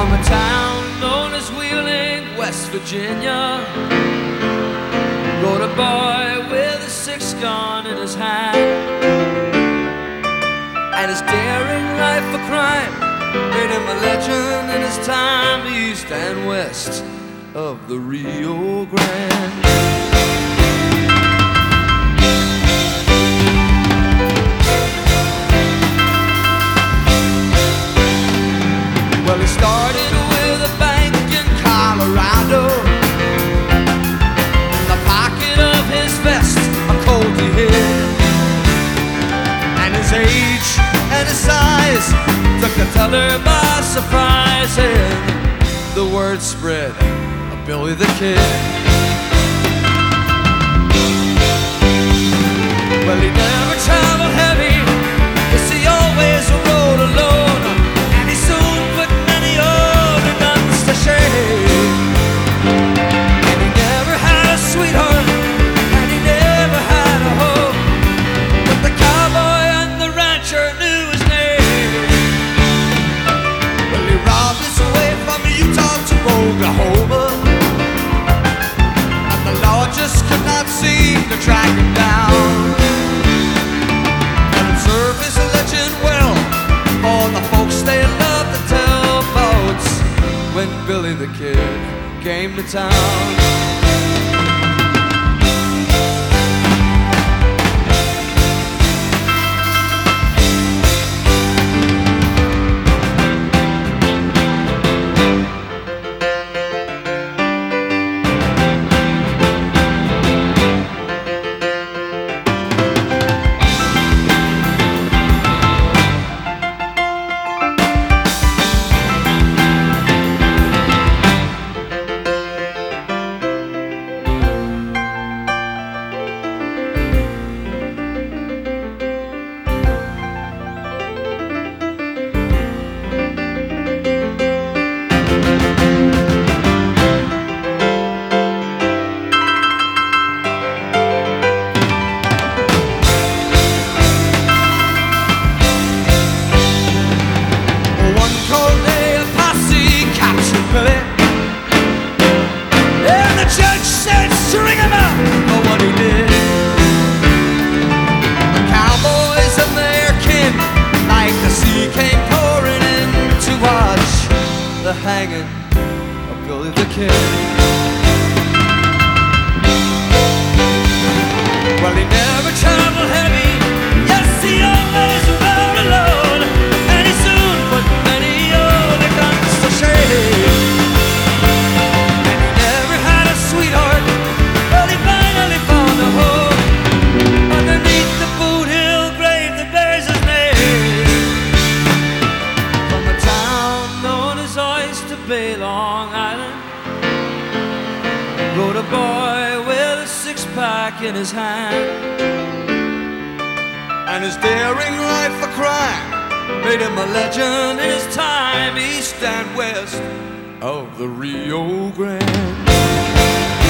From a town known as Wheeling, West Virginia, rode a boy with a six-gun in his hand, and his daring life for crime made him a legend in his time, east and west of the Rio Grande. Well, he started with a bank in Colorado. In the pocket of his vest, a Colt he hid, and his age and his size took the teller by surprise, and the word spread of Billy the Kid. Well, he never traveled heavy, yes, he always rode alone, and he soon put many other guns to shame. And he never had a sweetheart, and he never had a home, but the cowboy and the rancher knew his name. Well, he robbed his way from Utah to Oklahoma, and the law just could not seem to track him down. Serve his legend well, all the folks they love to tell about when Billy the Kid came to town. The hanging of Billy the Kid. Well, he never traveled heavy, yes, he always rode alone, and he soon put many other guns to shame. And he never had a sweetheart, but he finally found a home underneath the Boot Hill grave that bears his name. From a town known as Oyster Bay, Long Island, rode a boy with a six-pack in his hand, and his daring life for crime made him a legend in his time, east and west of the Rio Grande.